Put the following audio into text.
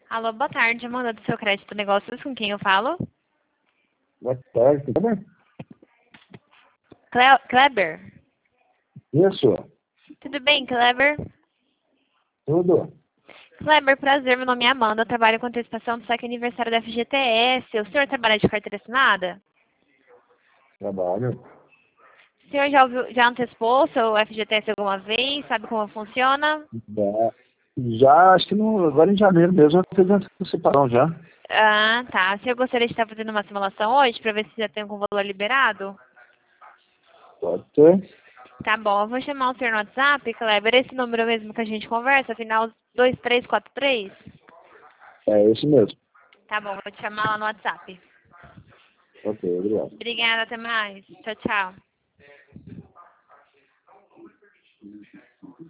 Alô, boa tarde. Amanda do seu crédito negócios, com quem eu falo? Boa tarde, tudo bem? Kleber? Isso, Tudo bem, Kleber? tudo. Kleber, prazer. Meu nome é Amanda. Eu trabalho com antecipação do saque aniversário da FGTS. O senhor trabalha de carteira assinada? Trabalho. O senhor já antecipou o seu FGTS alguma vez? Sabe como funciona? Já, acho que agora em janeiro mesmo eu fiz a antecipação já. Ah, tá. O senhor gostaria de estar fazendo uma simulação hoje para ver se já tem algum valor liberado? Pode ser. Tá bom, eu vou chamar o senhor no WhatsApp, Kleber. Esse número mesmo que a gente conversa, final 2343? É esse mesmo. Tá bom, vou te chamar lá no WhatsApp. Ok, obrigado. Obrigada, até mais. Tchau, tchau.